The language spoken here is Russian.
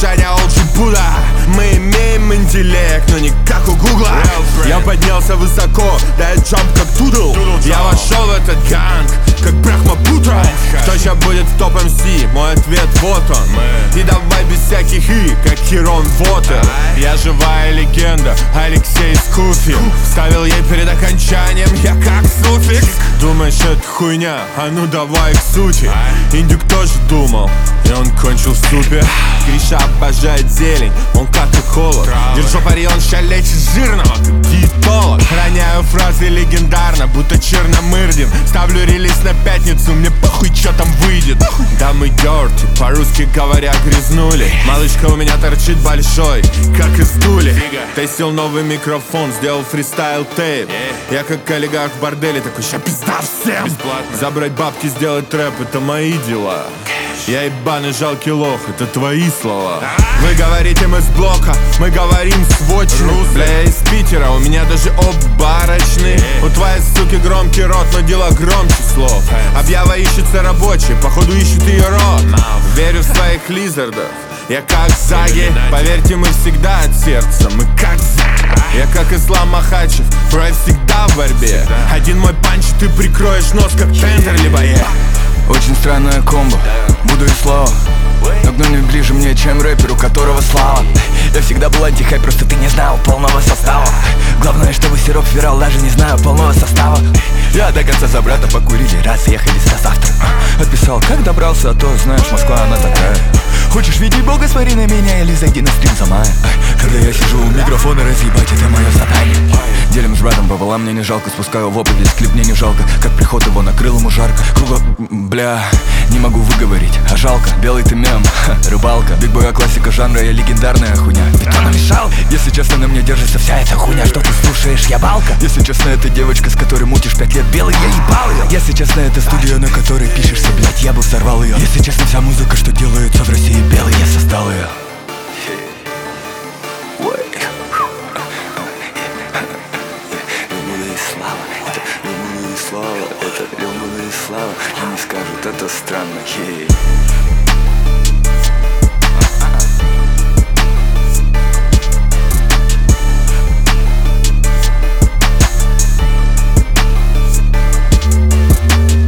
Женя Олджи Будда. Мы имеем интеллект, но не как у Гугла. Я поднялся высоко, да я джамп как Дудл. Я вошел в этот ганг, как Брахмапутра. Кто ща будет в топ МС? Мой ответ вот он. И давай без всяких «и», как Херон Вотер. Я живая легенда, Алексей Скуфи. Ставил ей перед окончанием, я как суффикс. Думаешь, это хуйня? А ну давай к сути. Индюк тоже думал, и он кончил в супе. Гриша обожает зелень, он как и холод. Держу пари, он ща лечит жирного, как диетолог. Роняю фразы легендарно, будто Черномырдин. Ставлю релиз на пятницу, мне похуй, чё там выйдет. Да мы дёрти, по-русски говоря, грязнули. Малышка у меня торчит большой, как из дули. Тестил новый микрофон, сделал фристайл тейп. Я как олигарх в борделе, такой ща пизда всем. Забрать бабки, сделать трэп, это мои дела. Я ебаный жалкий лох, это твои слова. Вы говорите, мы с блока, мы говорим сводчину. Бля, я из Питера, у меня даже обарочный. У твоей суки громкий рот, но дела громче слов. Объява ищется рабочий, походу ищет ее рот. Верю в своих лизардов, я как Заги. Поверьте, мы всегда от сердца, мы как Заги. Я как Ислам Махачев, бро, я всегда в борьбе. Один мой панч, ты прикроешь нос, как Тендер, либо я. Очень странная комбо, буду и слава. Но гномик ближе мне, чем рэпер, у которого слава. Я всегда был антихайп, просто ты не знал полного состава. Главное, чтобы сироп вирал, даже не знаю полного состава. Я до конца за брата покурили, раз ехали до завтра. Отписал, как добрался, а то, знаешь, Москва, она такая. Хочешь видеть Бога, смотри на меня или зайди на стрим за мая. Когда я сижу у микрофона, разъебать, это мое задание. Делим с братом пополам, мне не жалко, спускаю вопль, весь клип мне не жалко. Как приход его накрыл ему жарко. Кругло, бля, не могу выговорить, а жалко. Белый ты мем, рыбалка. Бигбой, классика жанра, я легендарная хуйня. Бетона мешал, если честно, на мне держится вся эта хуйня. Что ты слушаешь, я балка? Если честно, это девочка, с которой мутишь 5 лет, белый, я ебал ее. Если честно, это студия, на которой пишешься, блять, я бы взорвал ее. Если честно, вся музыка, что делается в России, белый, я создал ее. Слава, это Лёмбана и слава. И не скажут, это странно, хей.